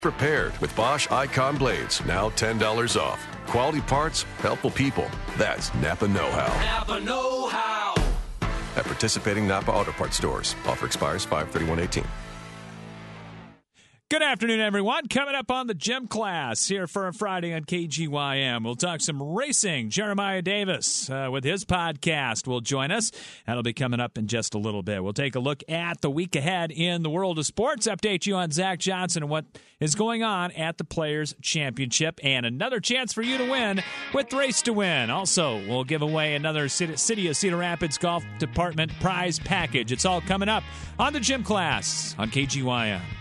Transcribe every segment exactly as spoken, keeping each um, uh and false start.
Prepared with Bosch Icon Blades, now ten dollars off. Quality parts, helpful people. That's Napa know-how. Napa know-how. At participating Napa Auto Parts stores. Offer expires five thirty-one eighteen. Good afternoon, everyone. Coming up on the gym class here for a Friday on K G Y M. We'll talk some racing. Jeremiah Davis uh, with his podcast will join us. That'll be coming up in just a little bit. We'll take a look at the week ahead in the world of sports, update you on Zach Johnson and what is going on at the Players' Championship, and another chance for you to win with Race to Win. Also, we'll give away another City of Cedar Rapids Golf Department prize package. It's all coming up on the gym class on K G Y M.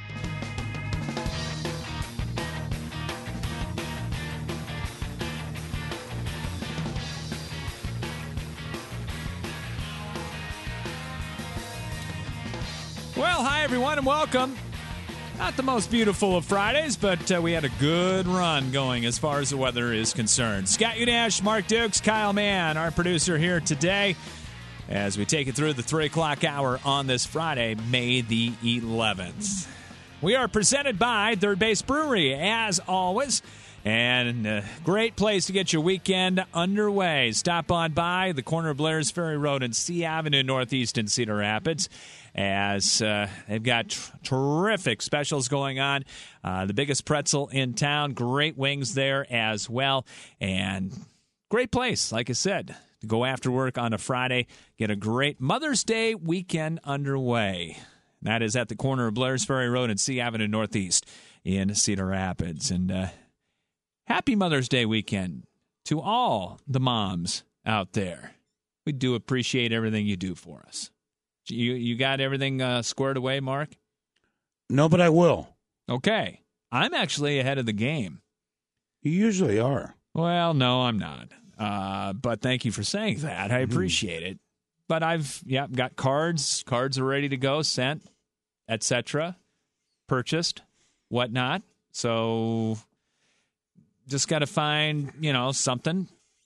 Well, hi, everyone, and welcome. Not the most beautiful of Fridays, but uh, we had a good run going as far as the weather is concerned. Scott Udash, Mark Dukes, Kyle Mann, our producer here today, as we take it through the three o'clock hour on this Friday, May the eleventh. We are presented by Third Base Brewery, as always, and a great place to get your weekend underway. Stop on by the corner of Blair's Ferry Road and C Avenue Northeast in Cedar Rapids, as uh, they've got tr- terrific specials going on. Uh, the biggest pretzel in town, great wings there as well, and great place, like I said, to go after work on a Friday, get a great Mother's Day weekend underway. That is at the corner of Blair's Ferry Road and C Avenue Northeast in Cedar Rapids. And uh, happy Mother's Day weekend to all the moms out there. We do appreciate everything you do for us. You you got everything uh, squared away, Mark? No, but I will. Okay. I'm actually ahead of the game. You usually are. Well, no, I'm not. Uh, but thank you for saying that. I appreciate it. But I've yeah got cards. Cards are ready to go, sent, et cetera, purchased, whatnot. So just got to find, you know, something.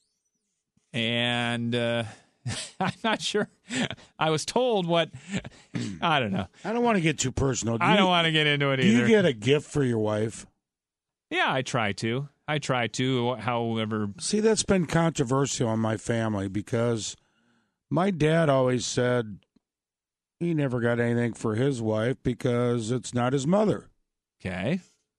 And uh, I'm not sure. I was told what, I don't know. I don't want to get too personal. Do I you, don't want to get into it do either. Do you get a gift for your wife? Yeah, I try to. I try to, however. See, that's been controversial in my family because my dad always said he never got anything for his wife because it's not his mother. Okay.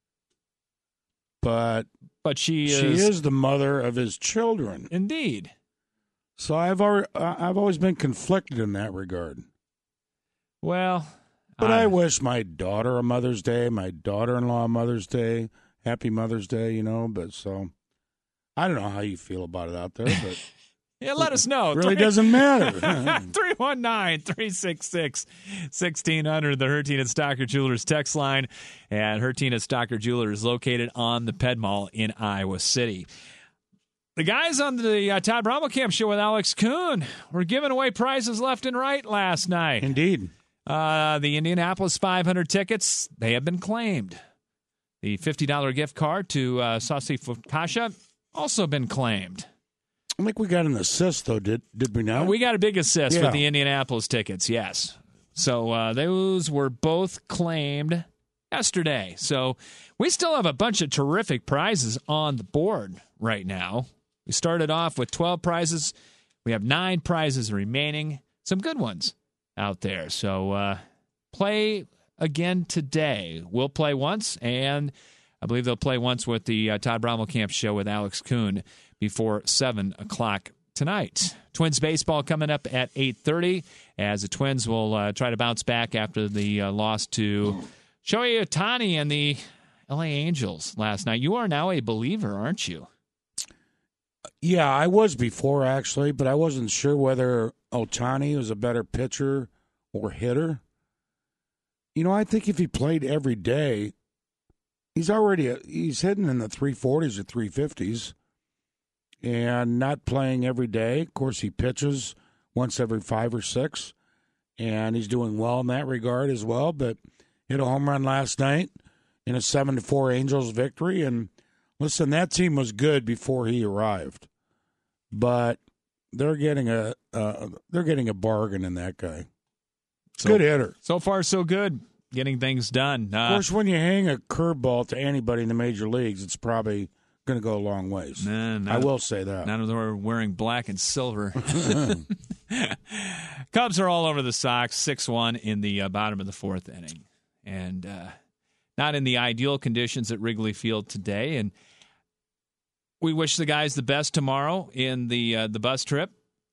But but she is, she is the mother of his children. Indeed. So I've already, I've always been conflicted in that regard. Well, but I, I wish my daughter a Mother's Day, my daughter-in-law a Mother's Day, happy Mother's Day, you know. But so I don't know how you feel about it out there, but yeah, let us know. It really Three, doesn't matter. three one nine, three six six, one six zero zero, the Herteen and Stocker Jewelers text line. And Herteen and Stocker Jewelers is located on the Ped Mall in Iowa City. The guys on the uh, Todd Brommelkamp show with Alex Kuhn were giving away prizes left and right last night. Indeed. Uh, the Indianapolis five hundred tickets, they have been claimed. The fifty dollars gift card to uh, Saucy Fukasha also been claimed. I think we got an assist, though, did did we not? Uh, we got a big assist yeah. with the Indianapolis tickets, yes. So uh, those were both claimed yesterday. So we still have a bunch of terrific prizes on the board right now. We started off with twelve prizes. We have nine prizes remaining. Some good ones out there. So uh, play again today. We'll play once, and I believe they'll play once with the uh, Todd Brommelkamp show with Alex Kuhn before seven o'clock tonight. Twins baseball coming up at eight thirty, as the Twins will uh, try to bounce back after the uh, loss to Shohei Ohtani and the L A Angels last night. You are now a believer, aren't you? Yeah, I was before, actually, but I wasn't sure whether Ohtani was a better pitcher or hitter. You know, I think if he played every day, he's already a, he's hitting in the three forties or three fifties, and not playing every day. Of course, he pitches once every five or six, and he's doing well in that regard as well. But hit a home run last night in a seven to four Angels victory, and listen, that team was good before he arrived, but they're getting a uh, they're getting a bargain in that guy. So, good hitter. So far, so good. getting things done. Uh, of course, when you hang a curveball to anybody in the major leagues, it's probably going to go a long ways. Nah, I will say that. None of them are wearing black and silver. Cubs are all over the Sox, six one in the uh, bottom of the fourth inning. And uh, not in the ideal conditions at Wrigley Field today. And we wish the guys the best tomorrow in the uh, the bus trip.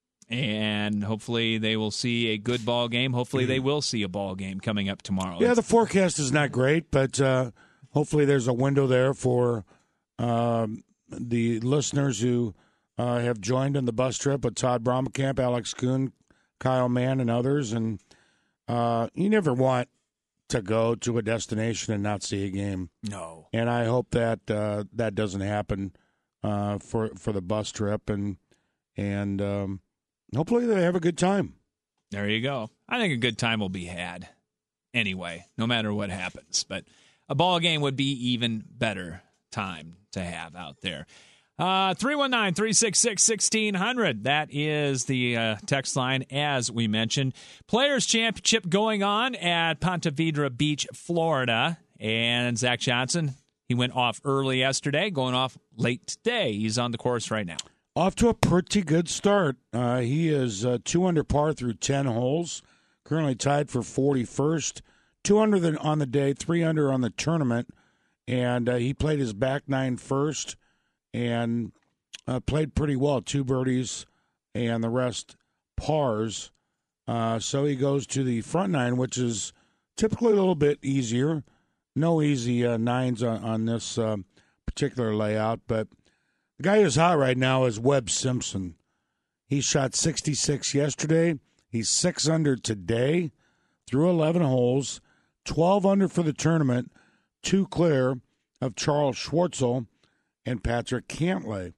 And hopefully they will see a good ball game. Hopefully they will see a ball game coming up tomorrow. Yeah, the forecast is not great, but uh, hopefully there's a window there for um, the listeners who uh, have joined in the bus trip with Todd Bromkamp, Alex Kuhn, Kyle Mann, and others. And uh, you never want to go to a destination and not see a game. No. And I hope that uh, that doesn't happen uh, for for the bus trip, and and um, hopefully they have a good time. There you go. I think a good time will be had anyway, no matter what happens. But a ball game would be even better time to have out there. Uh, three one nine, three six six, one six zero zero. That is the uh, text line, as we mentioned. Players' Championship going on at Ponte Vedra Beach, Florida. And Zach Johnson, he went off early yesterday, going off late today. He's on the course right now. Off to a pretty good start. Uh, he is uh, two under par through ten holes. Currently tied for forty-first. Two under on the day, three under on the tournament. And uh, he played his back nine first and uh, played pretty well. Two birdies and the rest pars. Uh, so he goes to the front nine, which is typically a little bit easier. No easy uh, nines on, on this uh, particular layout, but the guy who's hot right now is Webb Simpson. He shot sixty-six yesterday. He's six under today through eleven holes, twelve under for the tournament, two clear of Charles Schwartzel and Patrick Cantlay.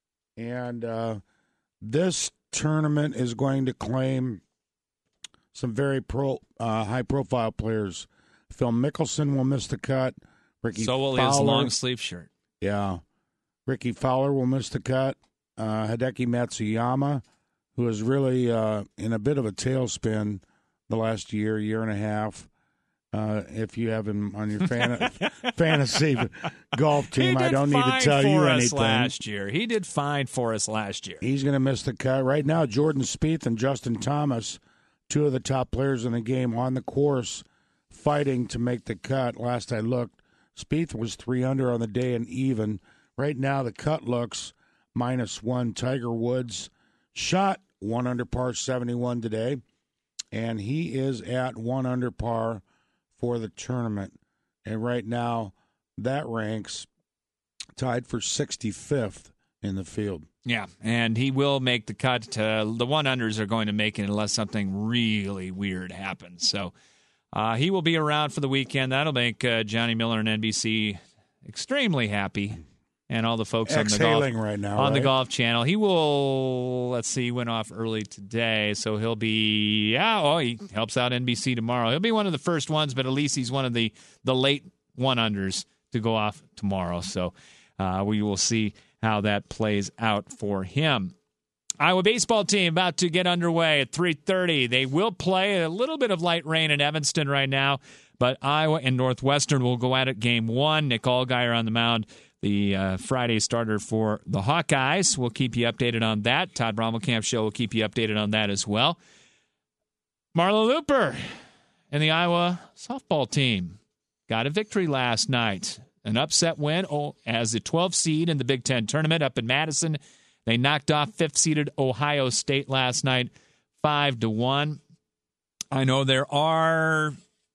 And uh, this tournament is going to claim some very pro, uh, high-profile players. Phil Mickelson will miss the cut. Ricky so will Fowler, his long-sleeve shirt. Yeah. Ricky Fowler will miss the cut. Uh, Hideki Matsuyama, who is really uh, in a bit of a tailspin the last year, year and a half. Uh, if you have him on your fan- fantasy golf team, I don't need to tell you anything. Last year, he did fine for us last year. He's going to miss the cut right now. Jordan Spieth and Justin Thomas, two of the top players in the game, on the course, fighting to make the cut. Last I looked, Spieth was three under on the day and even. Right now, the cut looks minus one. Tiger Woods shot one under par seventy-one today, and he is at one under par for the tournament. And right now, that ranks tied for sixty-fifth in the field. Yeah, and he will make the cut. Uh, the one-unders are going to make it unless something really weird happens. So uh, he will be around for the weekend. That'll make uh, Johnny Miller and N B C extremely happy. And all the folks on the golf right now, on right? the Golf Channel. He will, let's see, he went off early today, so he'll be, yeah, oh, he helps out N B C tomorrow. He'll be one of the first ones, but at least he's one of the, the late one-unders to go off tomorrow. So uh, we will see how that plays out for him. Iowa baseball team about to get underway at three thirty. They will play a little bit of light rain in Evanston right now, but Iowa and Northwestern will go at it game one. Nick Allgaier on the mound, the uh, Friday starter for the Hawkeyes. We'll keep you updated on that. Todd Brommelkamp Show will keep you updated on that as well. Marla Looper and the Iowa softball team got a victory last night. An upset win oh, as the twelfth seed in the Big Ten tournament up in Madison. They knocked off fifth-seeded Ohio State last night, five to one. I know there are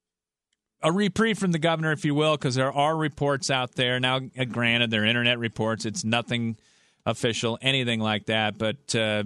a reprieve from the governor, if you will, because there are reports out there. Now, granted, they're internet reports. It's nothing official, anything like that. But uh,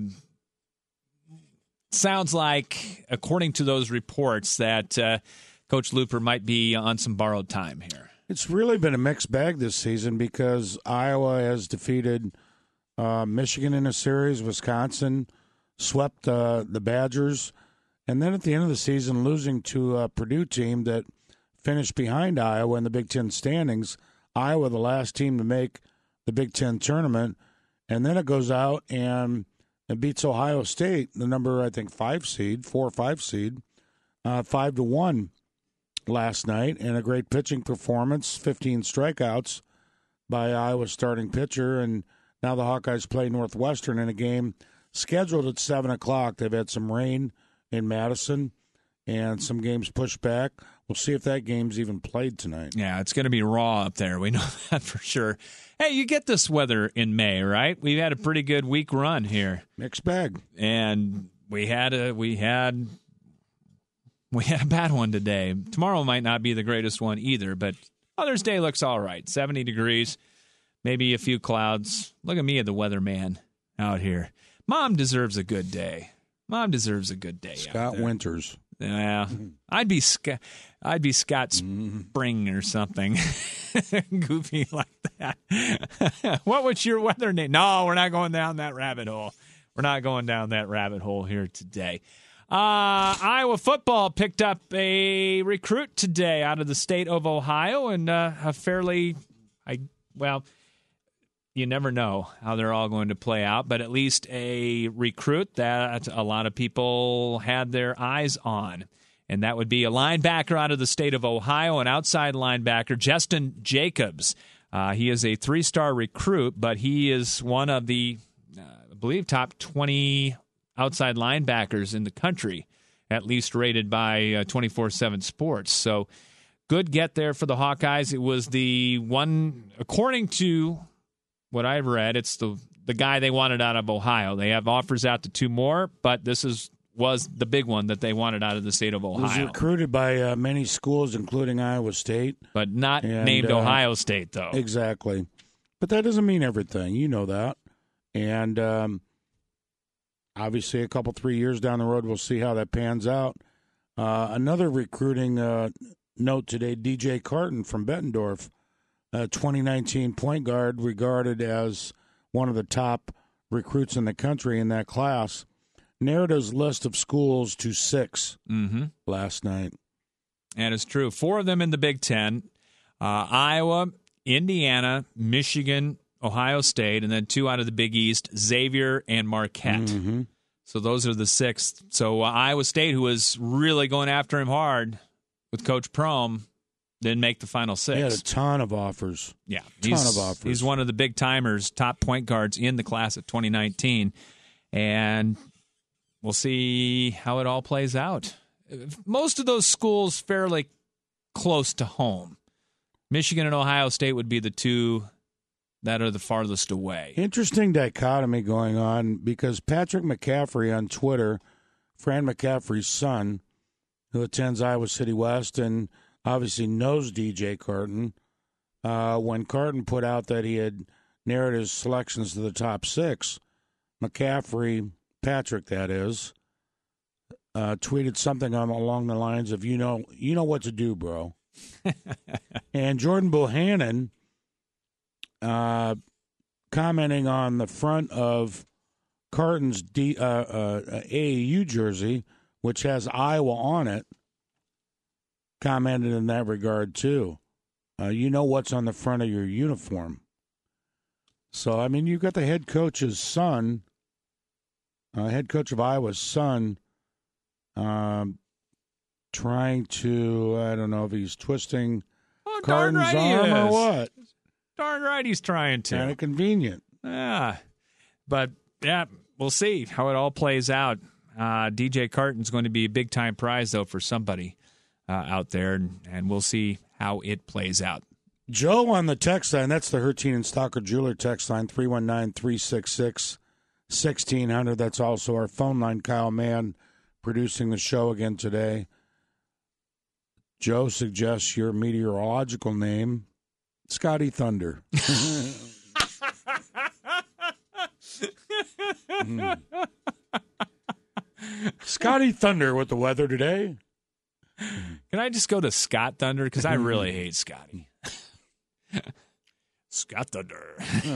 sounds like, according to those reports, that uh, Coach Looper might be on some borrowed time here. It's really been a mixed bag this season because Iowa has defeated uh, Michigan in a series, Wisconsin swept uh, the Badgers, and then at the end of the season losing to a Purdue team that finished behind Iowa in the Big Ten standings. Iowa, the last team to make the Big Ten tournament, and then it goes out and it beats Ohio State, the number, I think, five seed, four or five seed, uh, five to one last night, and a great pitching performance, fifteen strikeouts by Iowa's starting pitcher, and now the Hawkeyes play Northwestern in a game scheduled at seven o'clock. They've had some rain in Madison and some games pushed back. We'll see if that game's even played tonight. Yeah, it's going to be raw up there. We know that for sure. Hey, you get this weather in May, right? We've had a pretty good week run here. Mixed bag. And we had a we had we had a bad one today. Tomorrow might not be the greatest one either, but Mother's Day looks all right. seventy degrees, maybe a few clouds. Look at me, the weatherman out here. Mom deserves a good day. Mom deserves a good day. Scott Winters. Yeah, I'd be Scott. I'd be Scott Spring or something goofy like that. What was your weather name? No, we're not going down that rabbit hole. We're not going down that rabbit hole here today. Uh, Iowa football picked up a recruit today out of the state of Ohio, and uh, a fairly, I well. You never know how they're all going to play out, but at least a recruit that a lot of people had their eyes on. And that would be a linebacker out of the state of Ohio, an outside linebacker, Justin Jacobs. Uh, he is a three-star recruit, but he is one of the, uh, I believe, top twenty outside linebackers in the country, at least rated by uh, twenty-four seven Sports. So good get there for the Hawkeyes. It was the one, according to what I've read, it's the the guy they wanted out of Ohio. They have offers out to two more, but this is was the big one that they wanted out of the state of Ohio. He was recruited by uh, many schools, including Iowa State. But not and, named uh, Ohio State, though. Exactly. But that doesn't mean everything. You know that. And um, obviously a couple, three years down the road, we'll see how that pans out. Uh, another recruiting uh, note today, D J Carton from Bettendorf. Uh, twenty nineteen point guard, regarded as one of the top recruits in the country in that class, narrowed his list of schools to six mm-hmm. last night. And it's true. Four of them in the Big Ten, uh, Iowa, Indiana, Michigan, Ohio State, and then two out of the Big East, Xavier and Marquette. Mm-hmm. So those are the six. So uh, Iowa State, who was really going after him hard with Coach Prohm, didn't make the final six. He had a ton of offers. Yeah. Ton He's, of offers. He's one of the big timers, top point guards in the class of twenty nineteen. And we'll see how it all plays out. Most of those schools fairly close to home. Michigan and Ohio State would be the two that are the farthest away. Interesting dichotomy going on because Patrick McCaffrey on Twitter, Fran McCaffrey's son, who attends Iowa City West and obviously knows D J Carton, uh, when Carton put out that he had narrowed his selections to the top six, McCaffrey, Patrick that is, uh, tweeted something on, along the lines of, you know, you know what to do, bro. And Jordan Bohannon, uh, commenting on the front of Carton's D, uh, uh, A A U jersey, which has Iowa on it, commented in that regard, too. Uh, you know what's on the front of your uniform. So, I mean, you've got the head coach's son, uh, head coach of Iowa's son, um, trying to, I don't know if he's twisting oh, darn Carton's right arm he or is. what. Darn right he's trying to. Kind of convenient. Yeah. But, yeah, we'll see how it all plays out. Uh, D J Carton's going to be a big-time prize, though, for somebody uh, out there, and, and we'll see how it plays out. Joe on the text line, that's the Hertine and Stalker Jeweler text line, three one nine, three six six, one six zero zero. That's also our phone line. Kyle Mann producing the show again today. Joe suggests your meteorological name, Scotty Thunder. mm. Scotty Thunder with the weather today. Can I just go to Scott Thunder? Because I really hate Scotty. Scott Thunder.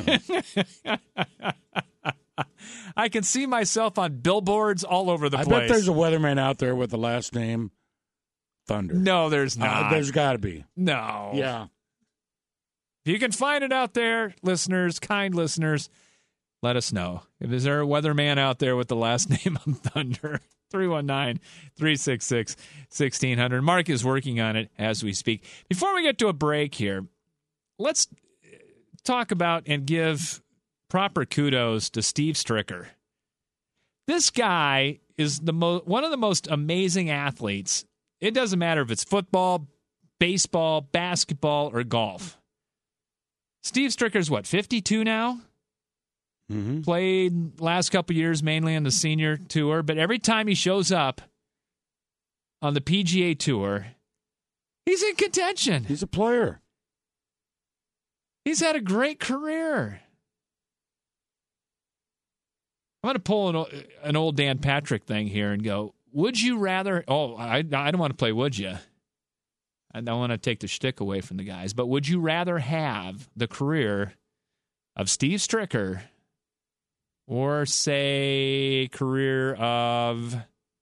I can see myself on billboards all over the I place. bet there's a weatherman out there with the last name Thunder. No, there's not. Uh, there's got to be. No. Yeah. If you can find it out there, listeners, kind listeners, let us know. If is there a weatherman out there with the last name of Thunder? three one nine, three six six, one six zero zero. Mark is working on it as we speak. Before we get to a break here, let's talk about and give proper kudos to Steve Stricker. This guy is the mo- one of the most amazing athletes. It doesn't matter if it's football, baseball, basketball, or golf. Steve Stricker's what, fifty-two now? Mm-hmm. Played last couple years mainly on the senior tour, but every time he shows up on the P G A Tour, he's in contention. He's a player. He's had a great career. I'm going to pull an, an old Dan Patrick thing here and go, would you rather, oh, I, I don't want to play would you. I don't want to take the shtick away from the guys, but would you rather have the career of Steve Stricker or, say, career of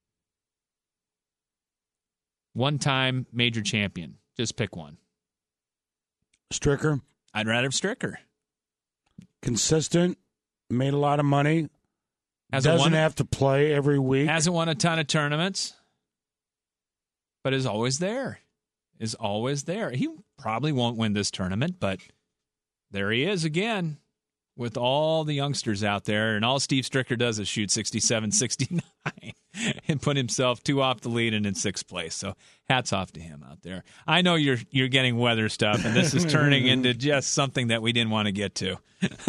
one-time major champion? Just pick one. Stricker. I'd rather have Stricker. Consistent, made a lot of money, Hasn't doesn't won, have to play every week. Hasn't won a ton of tournaments, but is always there. Is always there. He probably won't win this tournament, but there he is again with all the youngsters out there, and all Steve Stricker does is shoot sixty-seven, sixty-nine and put himself two off the lead and in sixth place. So hats off to him out there. I know you're you're getting weather stuff, and this is turning into just something that we didn't want to get to.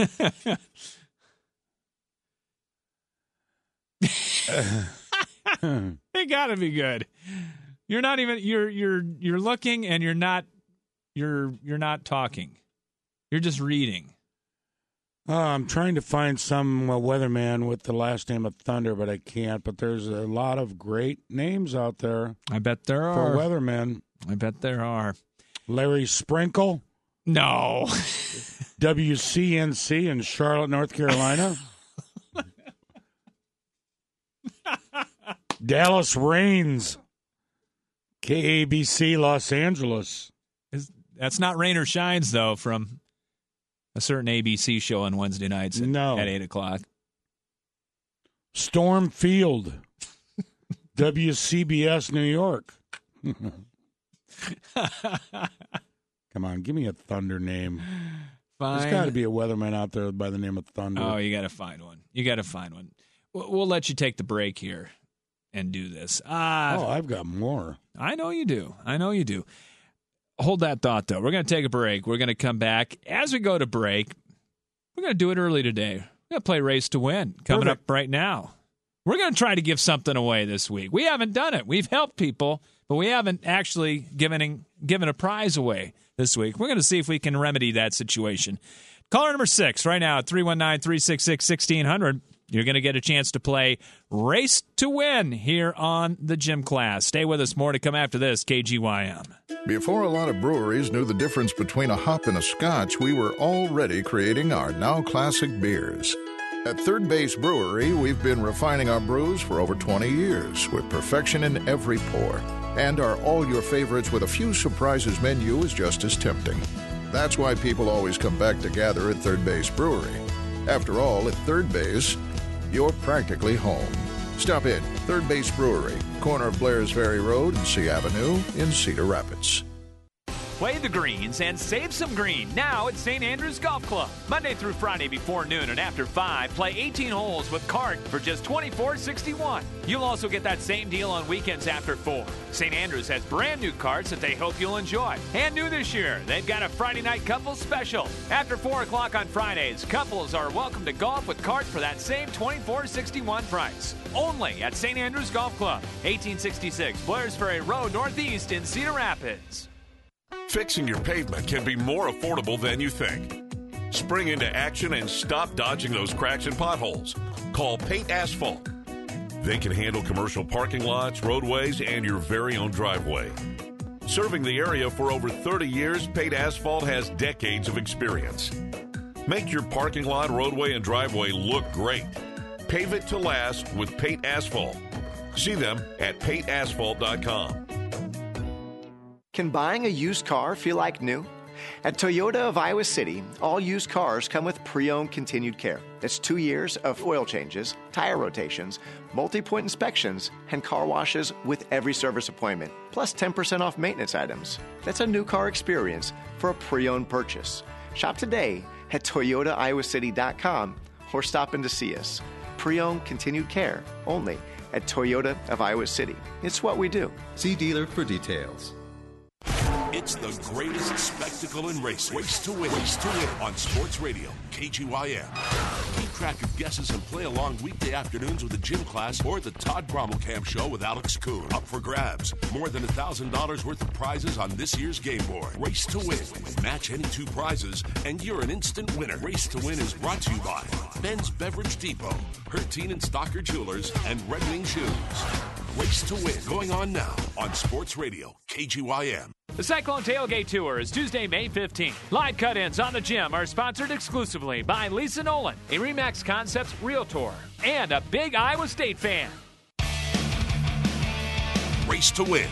They gotta be good. You're not even you're you're you're looking and you're not you're you're not talking. You're just reading. Uh, I'm trying to find some uh, weatherman with the last name of Thunder, but I can't. But there's a lot of great names out there. I bet there are. For weathermen. I bet there are. Larry Sprinkle. No. W C N C in Charlotte, North Carolina. Dallas Rains. K A B C Los Angeles. Is, that's not Rain or Shines, though, from a certain A B C show on Wednesday nights at, no. at eight o'clock. Storm Field. W C B S New York. Come on, give me a Thunder name. Fine. There's got to be a weatherman out there by the name of Thunder. Oh, you got to find one. You got to find one. We'll, we'll let you take the break here and do this. Uh, oh, I've got more. I know you do. I know you do. Hold that thought, though. We're going to take a break. We're going to come back. As we go to break, we're going to do it early today. We're going to play Race to Win coming Perfect. up right now. We're going to try to give something away this week. We haven't done it. We've helped people, but we haven't actually given, given a prize away this week. We're going to see if we can remedy that situation. Caller number six right now at three one nine, three six six, one six zero zero. You're going to get a chance to play Race to Win here on the Gym Class. Stay with us. More to come after this. K G Y M. Before a lot of breweries knew the difference between a hop and a scotch, we were already creating our now classic beers. At Third Base Brewery, we've been refining our brews for over twenty years with perfection in every pour. And our All Your Favorites with a few surprises menu is just as tempting. That's why people always come back to gather at Third Base Brewery. After all, at Third Base, you're practically home. Stop in, Third Base Brewery, corner of Blair's Ferry Road and C Avenue in Cedar Rapids. Play the greens and save some green now at Saint Andrews Golf Club. Monday through Friday before noon and after five, play eighteen holes with cart for just twenty-four sixty-one. You'll also get that same deal on weekends after four. Saint Andrews has brand new carts that they hope you'll enjoy. And new this year, they've got a Friday night couples special. After four o'clock on Fridays, couples are welcome to golf with cart for that same twenty-four sixty-one price. Only at Saint Andrews Golf Club, eighteen sixty-six Blair's Ferry Road Northeast in Cedar Rapids. Fixing your pavement can be more affordable than you think. Spring into action and stop dodging those cracks and potholes. Call Paint Asphalt. They can handle commercial parking lots, roadways, and your very own driveway. Serving the area for over thirty years, Paint Asphalt has decades of experience. Make your parking lot, roadway, and driveway look great. Pave it to last with Paint Asphalt. See them at paint asphalt dot com. Can buying a used car feel like new? At Toyota of Iowa City, all used cars come with pre-owned continued care. It's two years of oil changes, tire rotations, multi-point inspections, and car washes with every service appointment, plus ten percent off maintenance items. That's a new car experience for a pre-owned purchase. Shop today at toyota iowa city dot com or stop in to see us. Pre-owned continued care only at Toyota of Iowa City. It's what we do. See dealer for details. It's the greatest spectacle in racing. Race to win. Race to win on Sports Radio, K G Y M. Keep track of guesses and play along weekday afternoons with the gym class or the Todd Brommelkamp Show with Alex Kuhn. Up for grabs. More than one thousand dollars worth of prizes on this year's game board. Race to win. Match any two prizes, and you're an instant winner. Race to win is brought to you by Ben's Beverage Depot, Hertine and Stocker Jewelers, and Red Wing Shoes. Race to win. Going on now on Sports Radio, K G Y M. The Cyclone Tailgate Tour is Tuesday, May fifteenth. Live cut-ins on the gym are sponsored exclusively by Lisa Nolan, a RE/MAX Concepts Realtor, and a big Iowa State fan. Race to win.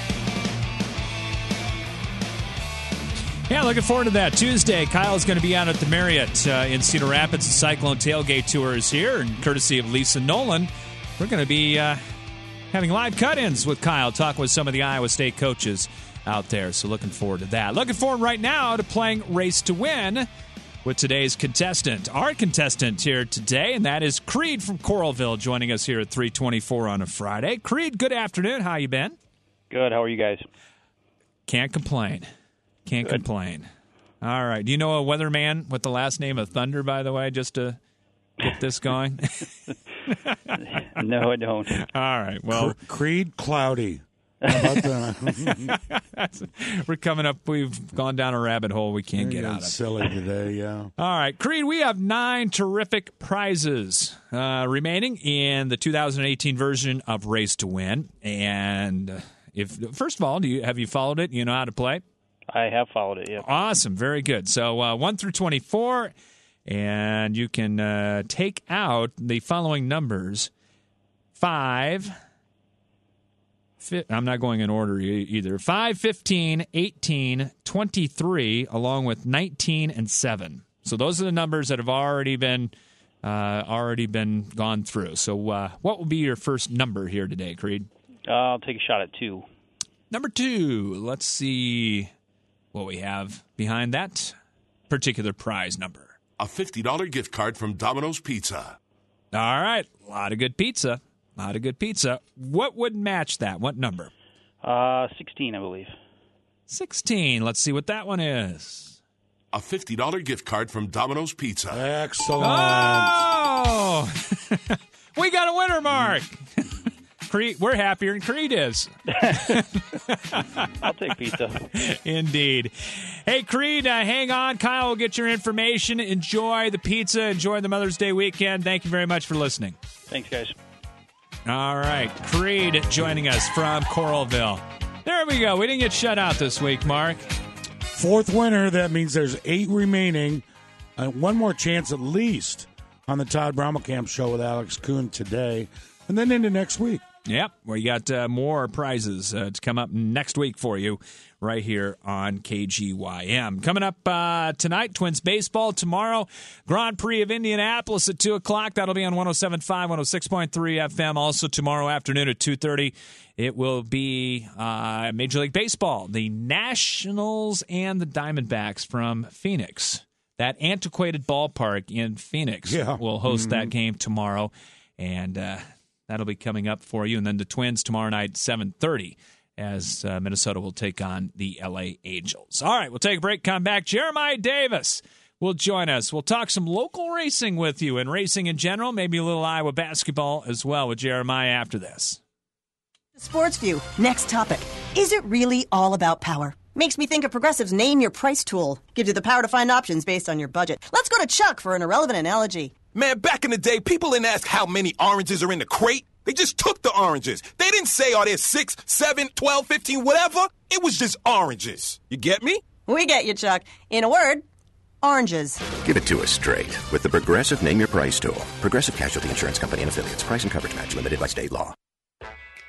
Yeah, looking forward to that. Tuesday, Kyle's going to be out at the Marriott uh, in Cedar Rapids. The Cyclone Tailgate Tour is here, and courtesy of Lisa Nolan, we're going to be uh, having live cut-ins with Kyle, talking with some of the Iowa State coaches out there. So looking forward to that. Looking forward right now to playing Race to Win with today's contestant. Our contestant here today, and that is Creed from Coralville, joining us here at three twenty-four on a Friday. Creed, good afternoon. How you been? Good. How are you guys? Can't complain. Can't Good. complain. All right. Do you know a weatherman with the last name of Thunder, by the way, just to get this going? No, I don't. All right. Well, Creed Cloudy. How about that? We're coming up. We've gone down a rabbit hole we can't get out of. Silly today, yeah. All right, Creed, we have nine terrific prizes uh, remaining in the two thousand eighteen version of Race to Win. And if first of all, do you have you followed it? You know how to play? I have followed it, yeah. Awesome. Very good. So uh, one through twenty-four, and you can uh, take out the following numbers. Five... I'm not going in order either. five, fifteen, eighteen, twenty-three, along with nineteen and seven. So those are the numbers that have already been uh, already been gone through. So uh, what will be your first number here today, Creed? Uh, I'll take a shot at two. Number two. Let's see what we have behind that particular prize number. A fifty dollars gift card from Domino's Pizza. All right. A lot of good pizza. A lot of good pizza. What would match that? What number? Uh, sixteen, I believe. sixteen. Let's see what that one is. A fifty dollars gift card from Domino's Pizza. Excellent. Oh! We got a winner, Mark. Creed, we're happier than Creed is. I'll take pizza. Indeed. Hey, Creed, uh, hang on. Kyle will get your information. Enjoy the pizza. Enjoy the Mother's Day weekend. Thank you very much for listening. Thanks, guys. All right. Creed joining us from Coralville. There we go. We didn't get shut out this week, Mark. Fourth winner. That means there's eight remaining. Uh, one more chance at least on the Todd Brommelkamp Show with Alex Kuhn today, and then into next week. Yep, we got uh, more prizes uh, to come up next week for you right here on K G Y M. Coming up uh, tonight, Twins baseball. Tomorrow, Grand Prix of Indianapolis at two o'clock. That'll be on one oh seven point five, one oh six point three F M. Also tomorrow afternoon at two thirty, it will be uh, Major League Baseball. The Nationals and the Diamondbacks from Phoenix. That antiquated ballpark in Phoenix yeah. will host mm-hmm. that game tomorrow. And uh, that'll be coming up for you. And then the Twins tomorrow night, seven thirty, as uh, Minnesota will take on the L A Angels. All right, we'll take a break, come back. Jeremiah Davis will join us. We'll talk some local racing with you and racing in general, maybe a little Iowa basketball as well with Jeremiah after this. Sports View, next topic. Is it really all about power? Makes me think of Progressive's Name Your Price tool. Gives you the power to find options based on your budget. Let's go to Chuck for an irrelevant analogy. Man, back in the day, people didn't ask how many oranges are in the crate. They just took the oranges. They didn't say, are there six, seven, twelve, fifteen, whatever. It was just oranges. You get me? We get you, Chuck. In a word, oranges. Give it to us straight with the Progressive Name Your Price tool. Progressive Casualty Insurance Company and Affiliates. Price and coverage match limited by state law.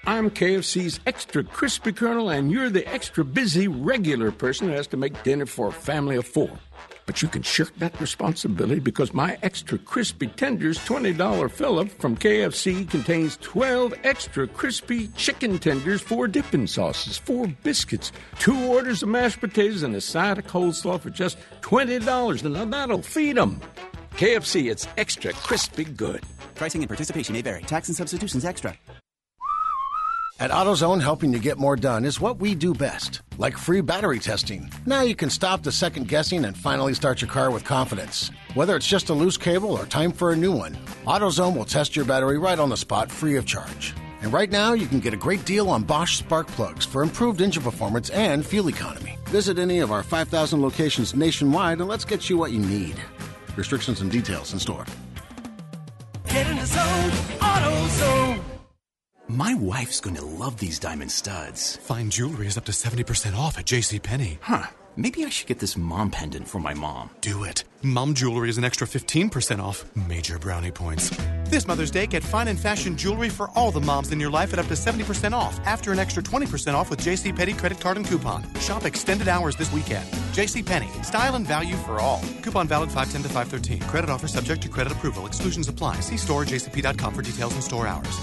I'm K F C's Extra Crispy Colonel, and you're the extra busy regular person who has to make dinner for a family of four. But you can shirk that responsibility because my Extra Crispy Tenders twenty dollars fill-up from K F C contains twelve extra crispy chicken tenders, four dipping sauces, four biscuits, two orders of mashed potatoes, and a side of coleslaw for just twenty dollars. Now that'll feed them. K F C, it's extra crispy good. Pricing and participation may vary. Tax and substitutions extra. At AutoZone, helping you get more done is what we do best, like free battery testing. Now you can stop the second guessing and finally start your car with confidence. Whether it's just a loose cable or time for a new one, AutoZone will test your battery right on the spot free of charge. And right now, you can get a great deal on Bosch spark plugs for improved engine performance and fuel economy. Visit any of our five thousand locations nationwide and let's get you what you need. Restrictions and details in store. Get in the zone, AutoZone. My wife's going to love these diamond studs. Fine jewelry is up to seventy percent off at JCPenney. Huh. Maybe I should get this mom pendant for my mom. Do it. Mom jewelry is an extra fifteen percent off. Major brownie points. This Mother's Day, get fine and fashion jewelry for all the moms in your life at up to seventy percent off. After an extra twenty percent off with JCPenney credit card and coupon. Shop extended hours this weekend. JCPenney. Style and value for all. Coupon valid five ten to five thirteen. Credit offer subject to credit approval. Exclusions apply. See store j c p dot com for details and store hours.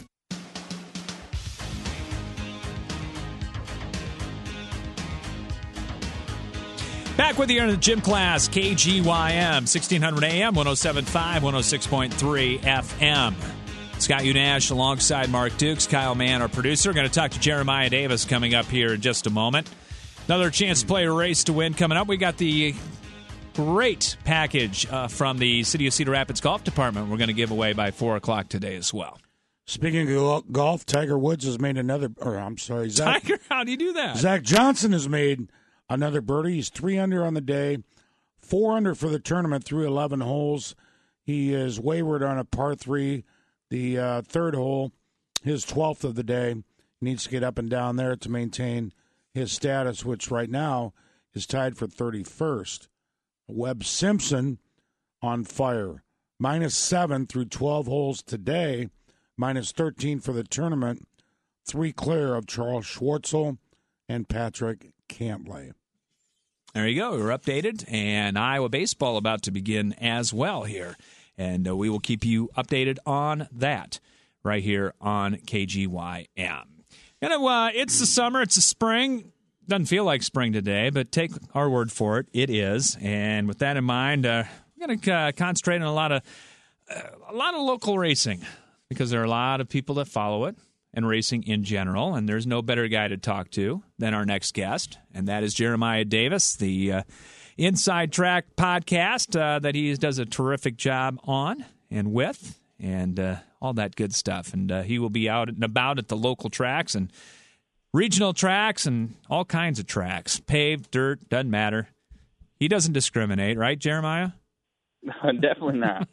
Back with you in the gym class, K G Y M, sixteen hundred A M, one oh seven point five, one oh six point three F M. Scott Unash alongside Mark Dukes, Kyle Mann, our producer. Going to talk to Jeremiah Davis coming up here in just a moment. Another chance to play a race to win coming up. We got the great package uh, from the City of Cedar Rapids Golf Department we're going to give away by four o'clock today as well. Speaking of golf, Tiger Woods has made another, or I'm sorry, Zach. Tiger, how do you do that? Zach Johnson has made another birdie. He's three under on the day, four under for the tournament through eleven holes. He is wayward on a par three, the uh, third hole, his twelfth of the day. He needs to get up and down there to maintain his status, which right now is tied for thirty-first. Webb Simpson on fire, minus seven through twelve holes today, minus thirteen for the tournament, three clear of Charles Schwartzel and Patrick Cantlay. There you go. We're updated, and Iowa baseball about to begin as well here. And uh, we will keep you updated on that right here on K G Y M. You know, uh, it's the summer. It's the spring. Doesn't feel like spring today, but take our word for it. It is. And with that in mind, uh, we're going to uh, concentrate on a lot of uh, a lot of local racing because there are a lot of people that follow it. And racing in general, and there's no better guy to talk to than our next guest, and that is Jeremiah Davis, the uh, Inside Track podcast uh, that he does a terrific job on and with, and uh, all that good stuff. And uh, he will be out and about at the local tracks and regional tracks and all kinds of tracks, paved, dirt, doesn't matter. He doesn't discriminate, right, Jeremiah? Definitely not.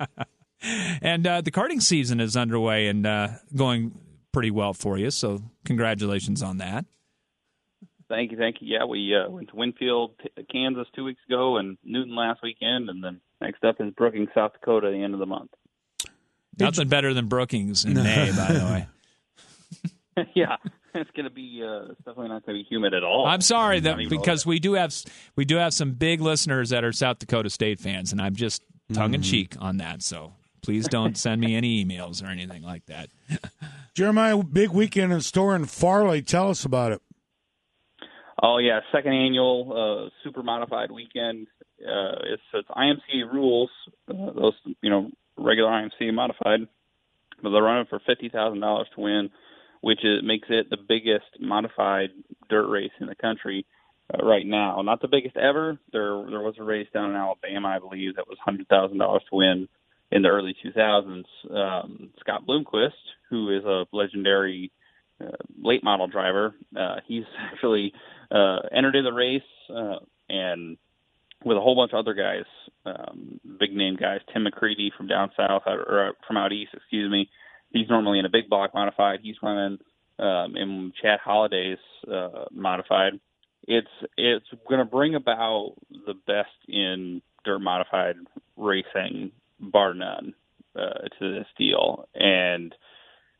And uh, the karting season is underway and uh, going pretty well for you, so congratulations on that. Thank you, thank you. Yeah, we uh, went to Winfield, Kansas two weeks ago, and Newton last weekend, and then next up is Brookings, South Dakota at the end of the month. Nothing better than Brookings in May, by the way. Yeah, it's going to be uh, it's definitely not going to be humid at all. I'm sorry that because we do have we do have some big listeners that are South Dakota State fans, and I'm just tongue in cheek mm. on that. So please don't send me any emails or anything like that. Jeremiah, big weekend in store in Farley. Tell us about it. Oh, yeah, second annual uh, super modified weekend. Uh, it's, it's I M C A rules, uh, those, you know, regular I M C A modified, but they're running for fifty thousand dollars to win, which is, makes it the biggest modified dirt race in the country uh, right now. Not the biggest ever. There there was a race down in Alabama, I believe, that was one hundred thousand dollars to win in the early two thousands. Um, Scott Bloomquist, who is a legendary uh, late model driver, uh, he's actually uh, entered in the race uh, and with a whole bunch of other guys, um, big name guys, Tim McCready from down south, or from out east, excuse me. He's normally in a big block modified. He's running um, in Chad Holliday's uh, modified. It's it's going to bring about the best in dirt modified racing, bar none, uh, to this deal. And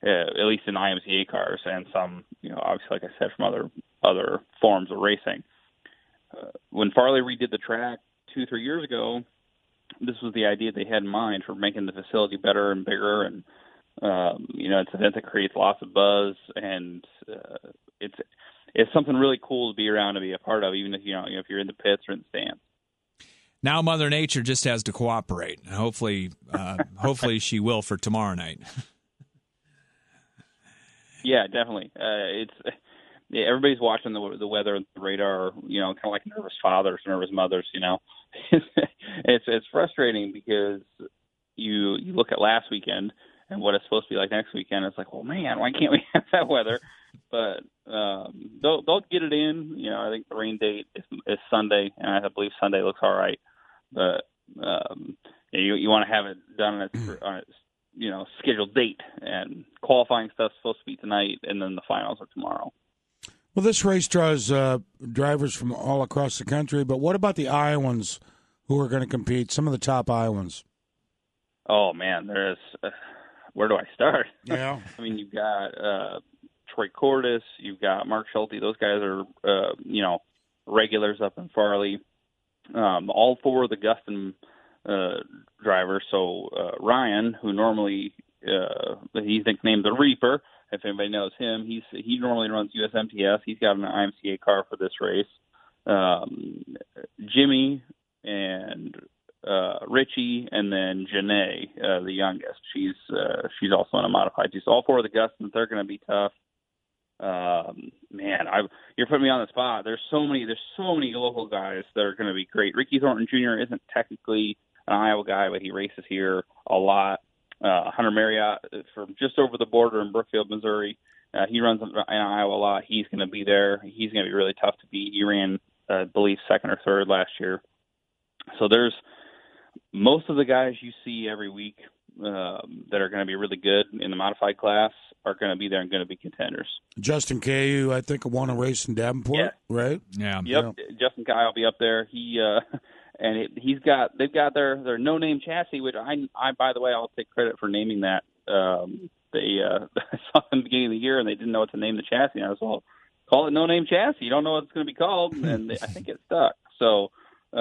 uh, at least in I M C A cars and some, you know, obviously, like I said, from other other forms of racing. Uh, when Farley redid the track two, three years ago, this was the idea they had in mind for making the facility better and bigger. And, um, you know, it's an event that creates lots of buzz, and uh, it's it's something really cool to be around, to be a part of, even if, you know, if you're in the pits or in the stands. Now Mother Nature just has to cooperate. Hopefully, uh, hopefully she will for tomorrow night. Yeah, definitely. Uh, it's yeah, everybody's watching the the weather and the radar. You know, kind of like nervous fathers, nervous mothers. You know, it's it's frustrating because you you look at last weekend and what it's supposed to be like next weekend. It's like, well, man, why can't we have that weather? But um, they'll they'll get it in. You know, I think the rain date is, is Sunday, and I believe Sunday looks all right. But um, you you want to have it done on its, on its you know scheduled date, and qualifying stuff's supposed to be tonight, and then the finals are tomorrow. Well, this race draws uh, drivers from all across the country, but what about the Iowans who are going to compete? Some of the top Iowans. Oh man, there's uh, where do I start? Yeah, I mean you've got uh, Troy Cordes, you've got Mark Schulte. Those guys are uh, you know regulars up in Farley. Um, all four of the Gustin uh, drivers. So uh, Ryan, who normally uh, he's nicknamed the Reaper, if anybody knows him, he's he normally runs U S M T S. He's got an I M C A car for this race. Um, Jimmy and uh, Richie, and then Janae, uh, the youngest. She's uh, she's also in a modified too. So all four of the Gustins, they're going to be tough. Um, man, I you're putting me on the spot. There's so many, there's so many local guys that are going to be great. Ricky Thornton Junior isn't technically an Iowa guy, but he races here a lot. Uh, Hunter Marriott from just over the border in Brookfield, Missouri. Uh, he runs in Iowa a lot. He's going to be there. He's going to be really tough to beat. He ran, uh, I believe, second or third last year. So there's most of the guys you see every week um, that are going to be really good in the modified class are going to be there and going to be contenders. Justin Caillou, I think, won a race in Davenport, yeah. right? Yeah. Yep. Yeah. Justin Caillou will be up there. He uh, and it, he's got they've got their their no name chassis, which I I by the way I'll take credit for naming that. Um, they uh, I saw in the beginning of the year and they didn't know what to name the chassis. And I was well, call it no name chassis. You don't know what it's going to be called, and they, I think it stuck. So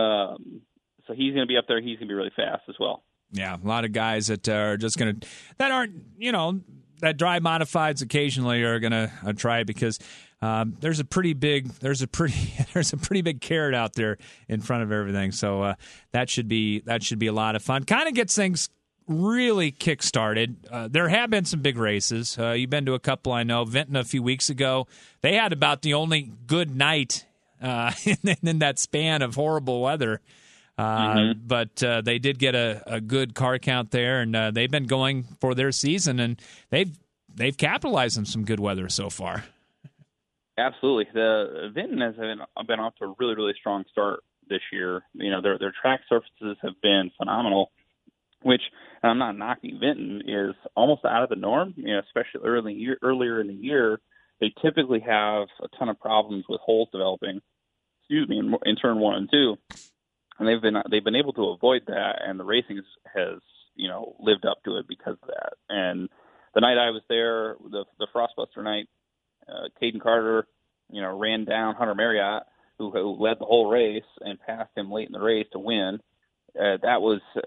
um, so he's going to be up there. He's going to be really fast as well. Yeah, a lot of guys that are just going to that aren't you know. that drive modifieds occasionally are going to uh, try it because um, there's a pretty big there's a pretty there's a pretty big carrot out there in front of everything. So uh, that should be that should be a lot of fun. Kind of gets things really kick-started. Uh, there have been some big races. Uh, you've been to a couple, I know. Vinton a few weeks ago, they had about the only good night uh, in, in that span of horrible weather. Uh, mm-hmm. But uh, they did get a, a good car count there, and uh, they've been going for their season, and they've they've capitalized on some good weather so far. Absolutely, the Vinton has been, been off to a really really strong start this year. You know, their their track surfaces have been phenomenal, which and I'm not knocking Vinton is almost out of the norm. You know, especially early year, earlier in the year, they typically have a ton of problems with holes developing. Excuse me, in, in turn one and two. And they've been they've been able to avoid that, and the racing has, has you know lived up to it because of that. And the night I was there, the the Frostbuster night, uh, Caden Carter, you know, ran down Hunter Marriott, who, who led the whole race, and passed him late in the race to win. Uh, that was uh,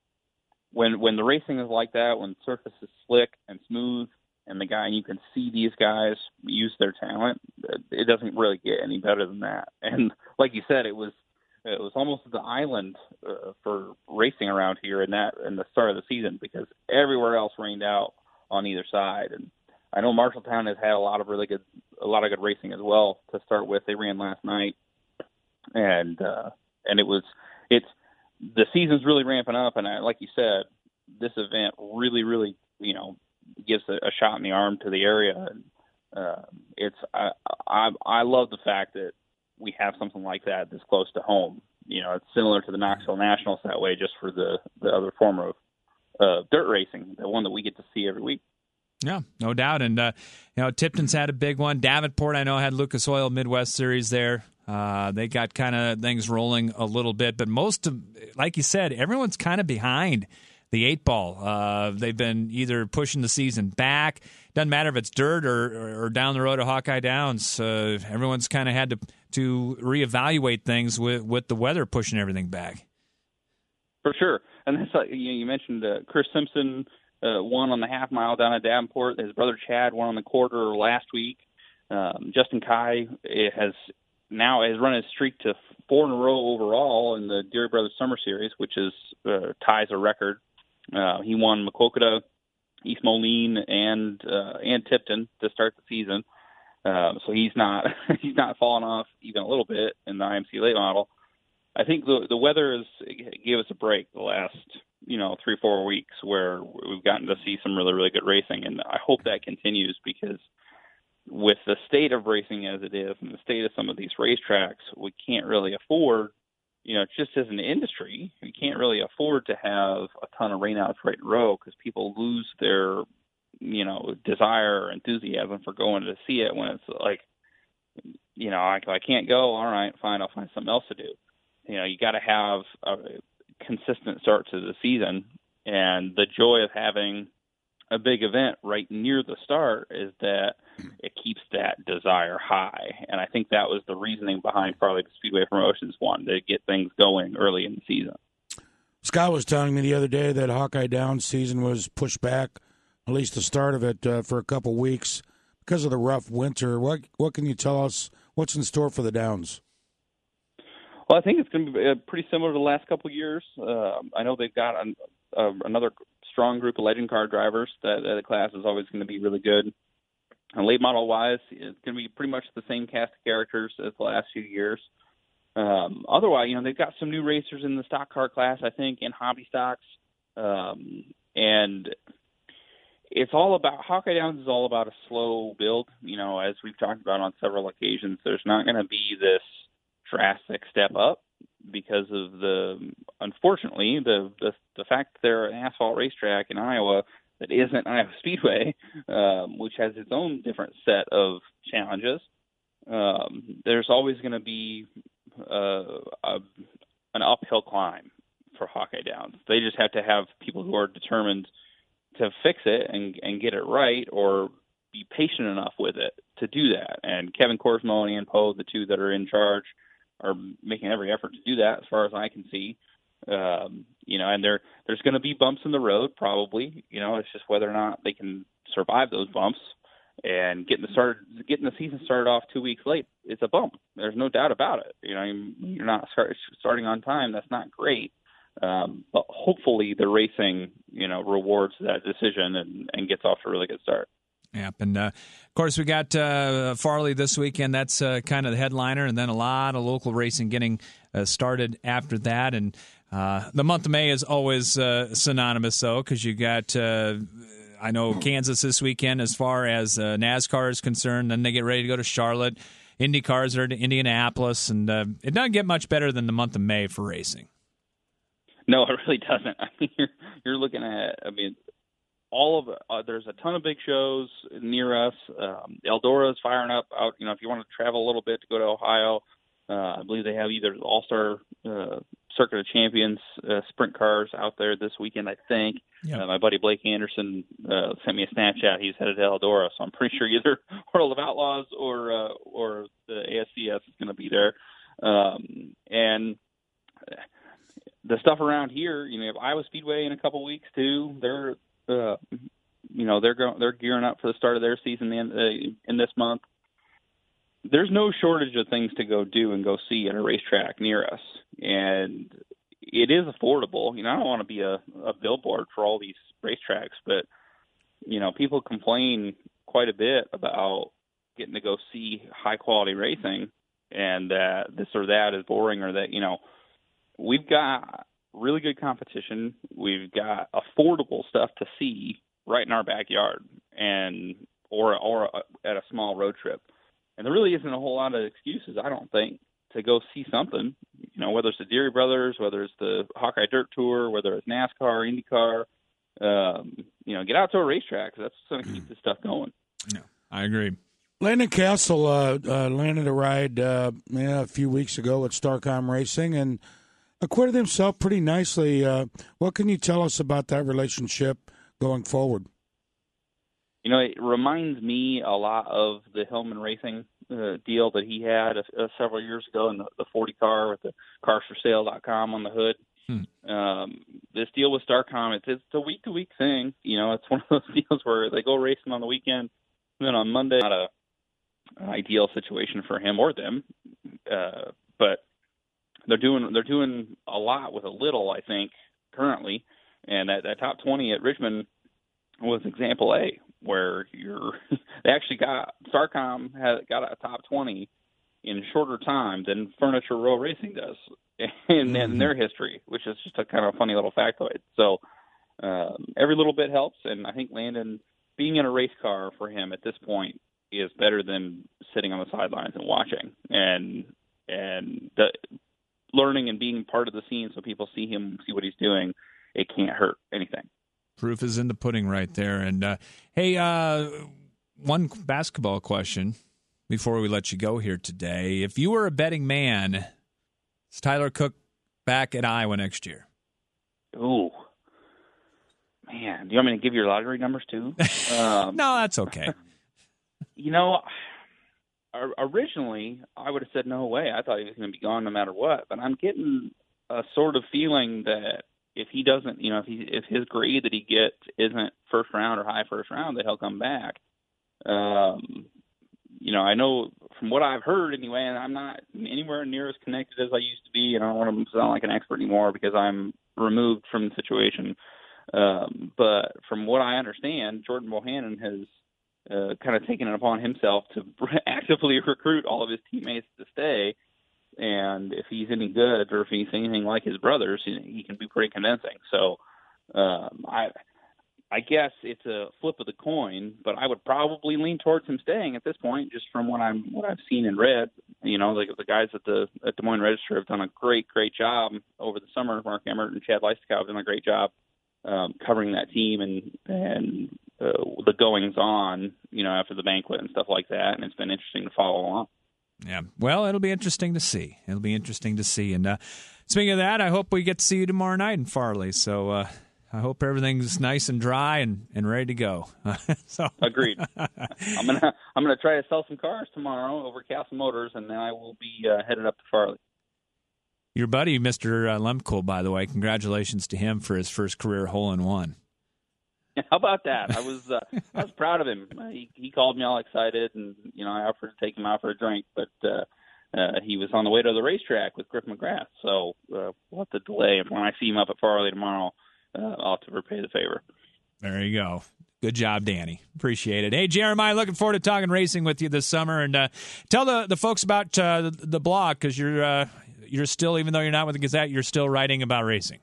when when the racing is like that, when the surface is slick and smooth, and the guy and you can see these guys use their talent. It doesn't really get any better than that. And like you said, it was. It was almost the island uh, for racing around here in that in the start of the season because everywhere else rained out on either side. And I know Marshalltown has had a lot of really good, a lot of good racing as well to start with. They ran last night, and uh, and it was it's the season's really ramping up. And I, like you said, this event really, really you know gives a, a shot in the arm to the area. And uh, it's I, I I love the fact that we have something like that this close to home. You know, it's similar to the Knoxville Nationals that way, just for the, the other form of uh, dirt racing, the one that we get to see every week. Yeah, no doubt. And, uh, you know, Tipton's had a big one. Davenport, I know, had Lucas Oil Midwest Series there. Uh, they got kind of things rolling a little bit. But most of, like you said, everyone's kind of behind the eight ball. Uh, they've been either pushing the season back. Doesn't matter if it's dirt or, or down the road to Hawkeye Downs. Uh, everyone's kind of had to to reevaluate things with, with the weather pushing everything back. For sure. And that's like, you know, you mentioned uh, Chris Simpson uh, won on the half mile down at Davenport. His brother Chad won on the quarter last week. Um, Justin Kai has now has run his streak to four in a row overall in the Deary Brothers Summer Series, which is uh, ties a record. Uh, he won Maquoketa, East Moline, and uh, and Tipton to start the season. Um, so he's not he's not fallen off even a little bit in the I M C late model. I think the the weather has gave us a break the last you know three four weeks where we've gotten to see some really really good racing, and I hope that continues because with the state of racing as it is and the state of some of these racetracks, we can't really afford, you know, just as an industry, we can't really afford to have a ton of rainouts right in a row because people lose their, you know, desire or enthusiasm for going to see it when it's like, you know, I, I can't go. All right, fine, I'll find something else to do. You know, you got to have a consistent start to the season, and the joy of having a big event right near the start is that it keeps that desire high. And I think that was the reasoning behind Farley Speedway Promotions wanting to get things going early in the season. Scott was telling me the other day that Hawkeye Downs season was pushed back, at least the start of it, uh, for a couple weeks because of the rough winter. What what can you tell us? What's in store for the Downs? Well, I think it's going to be pretty similar to the last couple of years. Uh, I know they've got an, uh, another strong group of legend car drivers. That, that the class is always going to be really good. And late model wise, it's going to be pretty much the same cast of characters as the last few years. Um, otherwise, you know, they've got some new racers in the stock car class, I think, in hobby stocks. Um, and it's all about, Hawkeye Downs is all about a slow build. You know, as we've talked about on several occasions, there's not going to be this drastic step up because of the, unfortunately, the, the, the fact that they're an asphalt racetrack in Iowa that isn't Iowa Speedway, um, which has its own different set of challenges. Um, there's always going to be uh, a, an uphill climb for Hawkeye Downs. They just have to have people who are determined to fix it and, and get it right, or be patient enough with it to do that. And Kevin Korsmo and Ann Poe, the two that are in charge, are making every effort to do that as far as I can see. Um, you know, and there there's going to be bumps in the road, probably. You know, it's just whether or not they can survive those bumps. And getting the start, getting the season started off two weeks late, it's a bump. There's no doubt about it. You know, you're not start, starting on time. That's not great. Um, but hopefully, the racing, you know, rewards that decision and, and gets off to a really good start. Yep, and uh, of course we got uh, Farley this weekend. That's uh, kind of the headliner, and then a lot of local racing getting uh, started after that. And uh, the month of May is always uh, synonymous, though, because you got, uh, I know, Kansas this weekend as far as uh, NASCAR is concerned. Then they get ready to go to Charlotte. Indy cars are to Indianapolis, and uh, it doesn't get much better than the month of May for racing. No, it really doesn't. I mean, you're, you're looking at, I mean, all of uh, there's a ton of big shows near us. Um, Eldora is firing up out. You know, if you want to travel a little bit to go to Ohio, uh, I believe they have either the All Star uh, Circuit of Champions uh, sprint cars out there this weekend. I think. Yep. Uh, my buddy Blake Anderson uh, sent me a Snapchat. He's headed to Eldora, so I'm pretty sure either World of Outlaws or uh, or the A S C S is going to be there. Um, and the stuff around here, you know, you have Iowa Speedway in a couple weeks too. They're Uh, you know, they're going, they're gearing up for the start of their season in, uh, in this month. There's no shortage of things to go do and go see at a racetrack near us, and it is affordable. You know, I don't want to be a, a billboard for all these racetracks, but you know, people complain quite a bit about getting to go see high quality racing, and that this or that is boring, or that, you know, we've got really good competition. We've got affordable stuff to see right in our backyard, and or or at a small road trip. And there really isn't a whole lot of excuses, I don't think, to go see something. You know, whether it's the Deary Brothers, whether it's the Hawkeye Dirt Tour, whether it's NASCAR, IndyCar. Um, you know, get out to a racetrack, because that's going to keep this stuff going. Yeah, I agree. Landon Castle uh, uh, landed a ride uh, yeah, a few weeks ago at Starcom Racing, and acquitted himself pretty nicely. Uh, what can you tell us about that relationship going forward? You know, it reminds me a lot of the Hillman Racing uh, deal that he had uh, several years ago in the, the forty car with the cars for sale dot com on the hood. Hmm. Um, this deal with Starcom, it's, it's a week-to-week thing. You know, it's one of those deals where they go racing on the weekend, and then on Monday, not a, an ideal situation for him or them, uh, but they're doing they're doing a lot with a little, I think, currently. And that, that top twenty at Richmond was example A, where you're they actually got Starcom had got a top twenty in shorter time than Furniture Row Racing does in, in their history, which is just a kind of funny little factoid. So um, every little bit helps, and I think Landon being in a race car for him at this point is better than sitting on the sidelines and watching and and the, learning and being part of the scene so people see him, see what he's doing. It can't hurt anything. Proof is in the pudding right there. And, uh, hey, uh, one basketball question before we let you go here today. If you were a betting man, is Tyler Cook back at Iowa next year? Ooh. Man, do you want me to give your lottery numbers too? Um, no, that's okay. You know, originally I would have said no way. I thought he was going to be gone no matter what. But I'm getting a sort of feeling that if he doesn't, you know, if he if his grade that he gets isn't first round or high first round, that he'll come back. Um, you know, I know from what I've heard anyway, and I'm not anywhere near as connected as I used to be, and I don't want to sound like an expert anymore because I'm removed from the situation. Um, but from what I understand, Jordan Bohannon has uh, kind of taken it upon himself to actively recruit all of his teammates to stay. And if he's any good, or if he's anything like his brothers, he, he can be pretty convincing. So um, I, I guess it's a flip of the coin, but I would probably lean towards him staying at this point, just from what I'm what I've seen and read. You know, the, the guys at the at Des Moines Register have done a great, great job over the summer. Mark Emmert and Chad Leistow have done a great job um, covering that team and and uh, the goings on, you know, after the banquet and stuff like that. And it's been interesting to follow along. Yeah, well, it'll be interesting to see. It'll be interesting to see. And uh, speaking of that, I hope we get to see you tomorrow night in Farley. So uh, I hope everything's nice and dry and, and ready to go. so Agreed. I'm gonna I'm gonna try to sell some cars tomorrow over Castle Motors, and then I will be uh, headed up to Farley. Your buddy, Mister Lemkohl, by the way, congratulations to him for his first career hole in one. How about that? I was uh, I was proud of him. He he called me all excited, and you know I offered to take him out for a drink, but uh, uh, he was on the way to the racetrack with Griff McGrath. So uh, we'll have to delay. And when I see him up at Farley tomorrow, uh, I'll have to repay the favor. There you go. Good job, Danny. Appreciate it. Hey, Jeremiah, looking forward to talking racing with you this summer, and uh, tell the the folks about uh, the, the blog because you're uh, you're still, even though you're not with the Gazette, you're still writing about racing.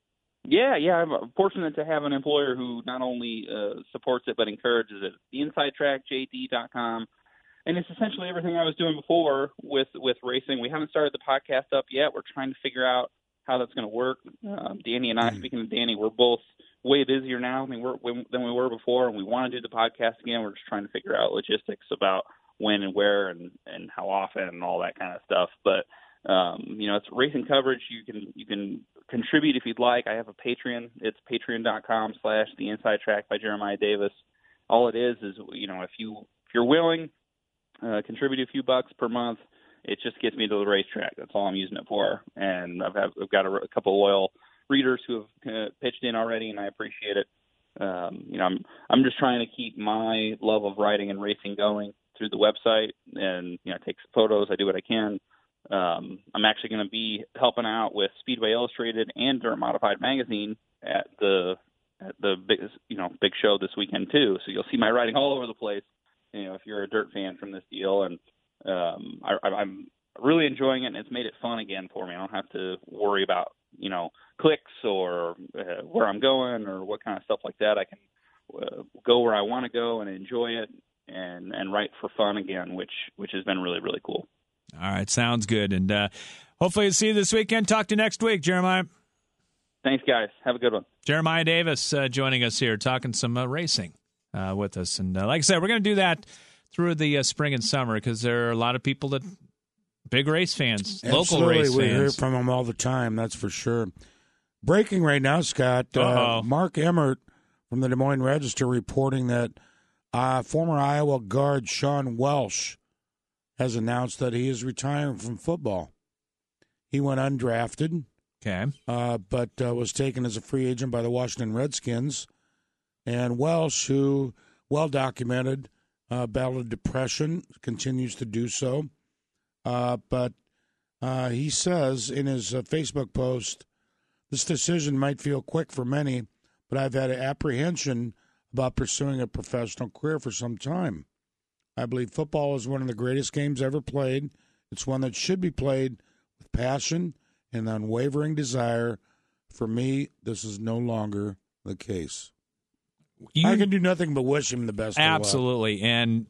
Yeah, yeah, I'm fortunate to have an employer who not only uh, supports it but encourages it. The Inside Track J D dot com, and it's essentially everything I was doing before with, with racing. We haven't started the podcast up yet. We're trying to figure out how that's going to work. Um, Danny and I, mm-hmm. speaking of Danny, we're both way busier now I mean, we're, than we were before, and we want to do the podcast again. We're just trying to figure out logistics about when and where and, and how often and all that kind of stuff. But Um, you know, it's racing coverage. You can you can contribute if you'd like. I have a Patreon. It's patreon.com slash the Inside Track by Jeremiah Davis. All it is is, you know, if you if you're willing, uh, contribute a few bucks per month. It just gets me to the racetrack. That's all I'm using it for. And I've have, I've got a, a couple of loyal readers who have uh, pitched in already, and I appreciate it. Um, you know, I'm I'm just trying to keep my love of riding and racing going through the website, and you know, I take some photos. I do what I can. Um, I'm actually going to be helping out with Speedway Illustrated and Dirt Modified Magazine at the at the big you know big show this weekend too. So you'll see my riding all over the place. You know, if you're a dirt fan from this deal, and um, I, I'm really enjoying it, and it's made it fun again for me. I don't have to worry about you know clicks or uh, where I'm going or what kind of stuff like that. I can uh, go where I want to go and enjoy it and and write for fun again, which which has been really really cool. All right, sounds good. And uh, hopefully see you this weekend. Talk to you next week, Jeremiah. Thanks, guys. Have a good one. Jeremiah Davis uh, joining us here, talking some uh, racing uh, with us. And uh, like I said, we're going to do that through the uh, spring and summer because there are a lot of people that Big race fans, local Absolutely. race we fans. We hear from them all the time, that's for sure. Breaking right now, Scott. Uh, Mark Emmert from the Des Moines Register reporting that uh, former Iowa guard Sean Welsh has announced that he is retiring from football. He went undrafted, okay, uh, but uh, was taken as a free agent by the Washington Redskins. And Welsh, who well documented, uh, battled depression, continues to do so. Uh, but uh, he says in his uh, Facebook post, this decision might feel quick for many, but I've had apprehension about pursuing a professional career for some time. I believe football is one of the greatest games ever played. It's one that should be played with passion and unwavering desire. For me, this is no longer the case. You, I can do nothing but wish him the best. Absolutely. And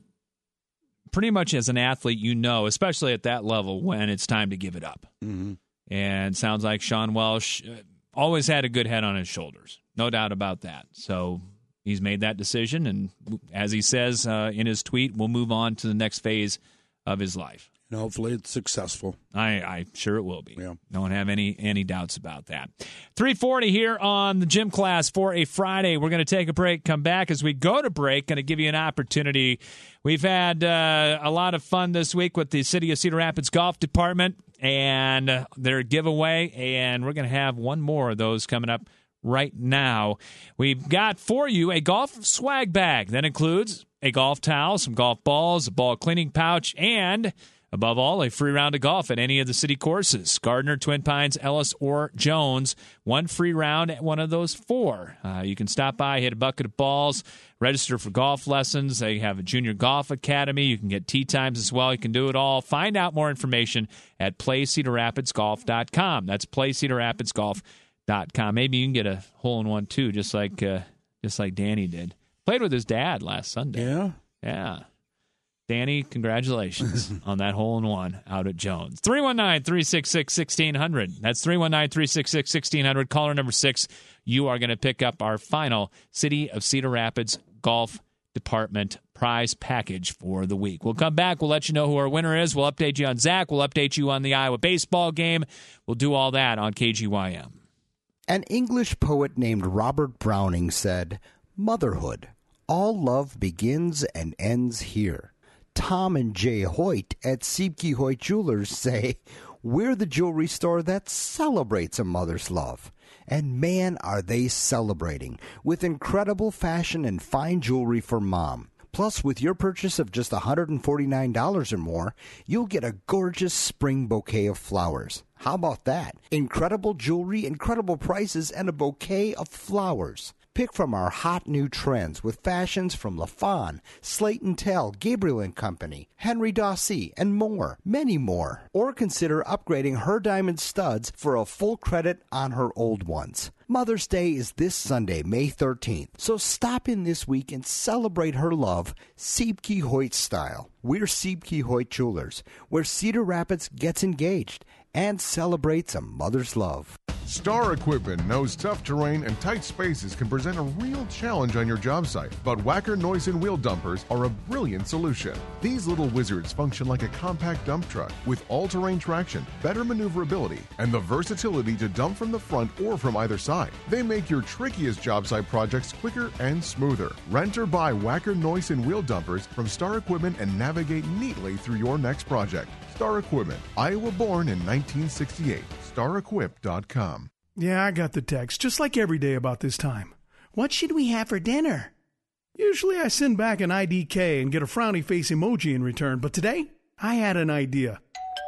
pretty much as an athlete, you know, especially at that level, when it's time to give it up. Mm-hmm. And sounds like Sean Welsh always had a good head on his shoulders. No doubt about that. So he's made that decision. And as he says uh, in his tweet, we'll move on to the next phase of his life. And hopefully it's successful. I, I'm sure it will be. Yeah. Don't have any any doubts about that. three forty here on the Gym Class for a Friday. We're going to take a break, come back. As we go to break, going to give you an opportunity. We've had uh, a lot of fun this week with the City of Cedar Rapids Golf Department and uh, their giveaway, and we're going to have one more of those coming up right now. We've got for you a golf swag bag that includes a golf towel, some golf balls, a ball cleaning pouch, and above all, a free round of golf at any of the city courses. Gardner, Twin Pines, Ellis, or Jones. One free round at one of those four. Uh, you can stop by, hit a bucket of balls, register for golf lessons. They have a junior golf academy. You can get tee times as well. You can do it all. Find out more information at play cedar rapids golf dot com. That's play cedar rapids golf dot com. Maybe you can get a hole-in-one, too, just like, uh, just like Danny did. Played with his dad last Sunday. Yeah? Yeah. Danny, congratulations on that hole-in-one out at Jones. three one nine, three six six, one six zero zero. That's three one nine, three six six, one six zero zero. Caller number six, you are going to pick up our final City of Cedar Rapids Golf Department prize package for the week. We'll come back. We'll let you know who our winner is. We'll update you on Zach. We'll update you on the Iowa baseball game. We'll do all that on K G Y M. An English poet named Robert Browning said, "Motherhood. All love begins and ends here." Tom and Jay Hoyt at Siebke Hoyt Jewelers say, "We're the jewelry store that celebrates a mother's love." And man, are they celebrating with incredible fashion and fine jewelry for mom. Plus, with your purchase of just one hundred forty-nine dollars or more, you'll get a gorgeous spring bouquet of flowers. How about that? Incredible jewelry, incredible prices, and a bouquet of flowers. Pick from our hot new trends with fashions from LaFawn, Slate and Tell, Gabriel and Company, Henry Dawsey, and more, many more. Or consider upgrading her diamond studs for a full credit on her old ones. Mother's Day is this Sunday, May thirteenth, so stop in this week and celebrate her love, Siebke Hoyt style. We're Siebke Hoyt Jewelers, where Cedar Rapids gets engaged and celebrates a mother's love. Star Equipment knows tough terrain and tight spaces can present a real challenge on your job site, but Wacker Noise and Wheel Dumpers are a brilliant solution. These little wizards function like a compact dump truck with all-terrain traction, better maneuverability, and the versatility to dump from the front or from either side. They make your trickiest job site projects quicker and smoother. Rent or buy Wacker Noise and Wheel Dumpers from Star Equipment and navigate neatly through your next project. Star Equipment, Iowa born in nineteen sixty-eight. star equip dot com. Yeah, I got the text, just like every day about this time. What should we have for dinner? Usually I send back an I D K and get a frowny face emoji in return, but today I had an idea.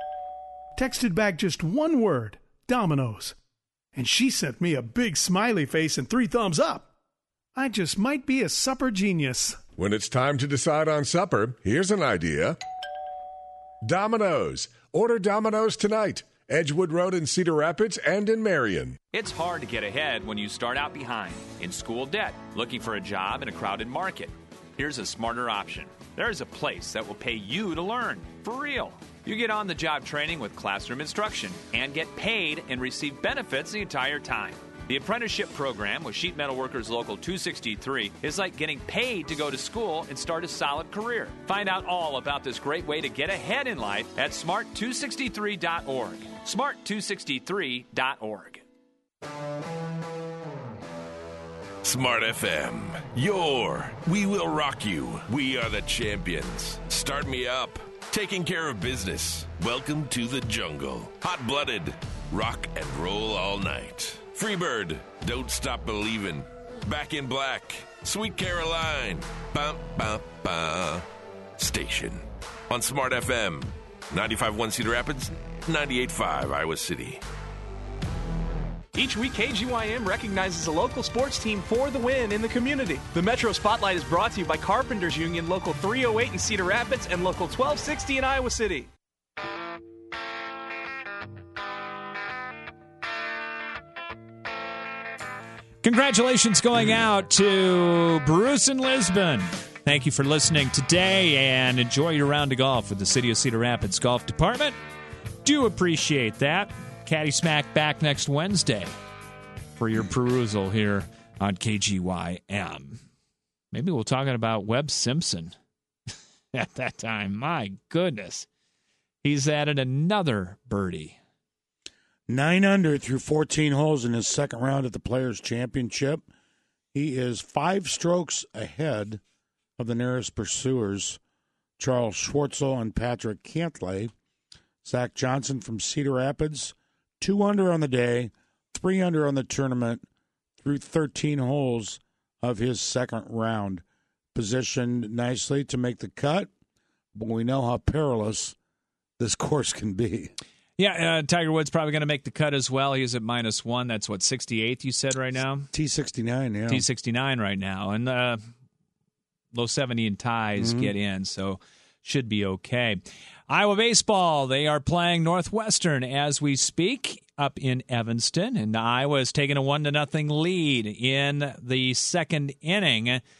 Texted back just one word, Domino's. And she sent me a big smiley face and three thumbs up. I just might be a supper genius. When it's time to decide on supper, here's an idea. Domino's. Order Domino's tonight. Edgewood Road in Cedar Rapids and in Marion. It's hard to get ahead when you start out behind, in school debt, looking for a job in a crowded market. Here's a smarter option. There's a place that will pay you to learn, for real. You get on-the-job training with classroom instruction and get paid and receive benefits the entire time. The apprenticeship program with Sheet Metal Workers Local two sixty-three is like getting paid to go to school and start a solid career. Find out all about this great way to get ahead in life at smart two sixty-three dot org. smart two sixty-three dot org. Smart F M. Your We Will Rock You. We are the champions. Start me up. Taking care of business. Welcome to the jungle. Hot-blooded. Rock and roll all night. Freebird. Don't Stop Believin'. Back in Black. Sweet Caroline. Bum, bum, bum. Station. On Smart F M. ninety-five point one Cedar Rapids. ninety-eight point five Iowa City. Each week, K G Y M recognizes a local sports team for the win in the community. The Metro Spotlight is brought to you by Carpenters Union, Local three oh eight in Cedar Rapids and Local twelve sixty in Iowa City. Congratulations going out to Bruce in Lisbon. Thank you for listening today, and enjoy your round of golf with the City of Cedar Rapids Golf Department. Do appreciate that. Caddy Smack back next Wednesday for your perusal here on K G Y M. Maybe we'll talk about Webb Simpson at that time. My goodness. He's added another birdie. Nine under through fourteen holes in his second round at the Players' Championship. He is five strokes ahead of the nearest pursuers, Charles Schwartzel and Patrick Cantlay. Zach Johnson from Cedar Rapids, two under on the day, three under on the tournament through thirteen holes of his second round. Positioned nicely to make the cut, but we know how perilous this course can be. Yeah, uh, Tiger Woods probably going to make the cut as well. He's at minus one. That's, what, sixty-eighth you said right now? T sixty-nine, yeah. T sixty-nine right now. And uh, low seventy and ties mm-hmm. get in, so should be okay. Iowa baseball, they are playing Northwestern as we speak up in Evanston, and Iowa is taking a one to nothing lead in the second inning. Uh,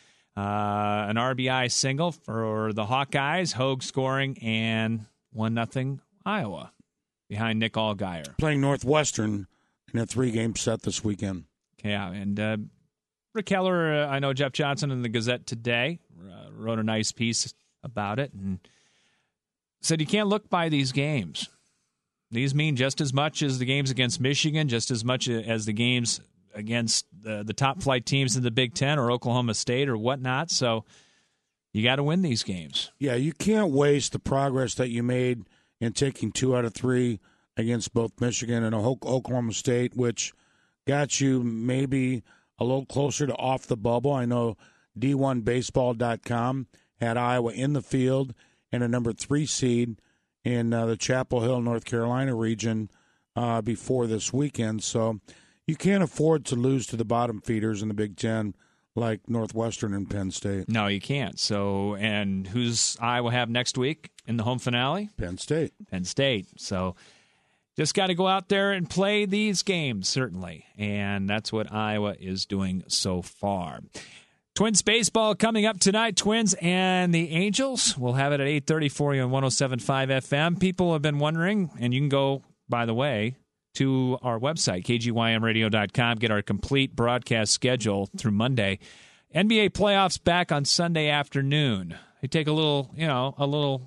an R B I single for the Hawkeyes, Hogue scoring, and one nothing Iowa behind Nick Allgaier. Playing Northwestern in a three-game set this weekend. Yeah, and uh, Rick Keller, uh, I know Jeff Johnson in the Gazette today uh, wrote a nice piece about it and said you can't look by these games. These mean just as much as the games against Michigan, just as much as the games against the, the top-flight teams in the Big Ten or Oklahoma State or whatnot. So you got to win these games. Yeah, you can't waste the progress that you made in taking two out of three against both Michigan and Oklahoma State, which got you maybe a little closer to off the bubble. I know D one baseball dot com had Iowa in the field and a number three seed in uh, the Chapel Hill, North Carolina region uh, before this weekend. So you can't afford to lose to the bottom feeders in the Big Ten like Northwestern and Penn State. No, you can't. So, and who's Iowa have next week in the home finale? Penn State. Penn State. So just got to go out there and play these games, certainly. And that's what Iowa is doing so far. Twins baseball coming up tonight. Twins and the Angels. We'll have it at eight thirty for you on one oh seven point five F M. People have been wondering, and you can go, by the way, to our website, K G Y M radio dot com, get our complete broadcast schedule through Monday. N B A playoffs back on Sunday afternoon. They take a little, you know, a little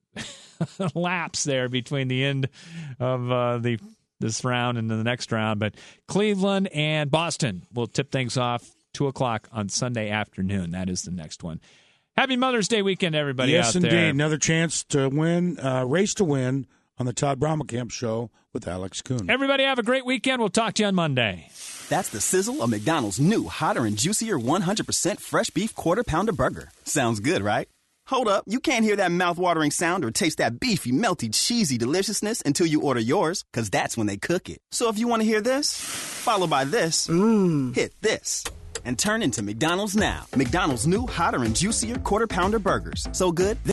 lapse there between the end of uh, the this round and the next round. But Cleveland and Boston will tip things off two o'clock on Sunday afternoon. That is the next one. Happy Mother's Day weekend, everybody yes, out there. Yes, indeed. Another chance to win, uh, race to win on the Todd Brommelkamp Show with Alex Kuhn. Everybody have a great weekend. We'll talk to you on Monday. That's the sizzle of McDonald's new hotter and juicier one hundred percent fresh beef quarter pounder burger. Sounds good, right? Hold up, you can't hear that mouth-watering sound or taste that beefy, melty, cheesy deliciousness until you order yours, because that's when they cook it. So if you want to hear this, followed by this, mmm, hit this, and turn into McDonald's now. McDonald's new hotter and juicier quarter pounder burgers. So good,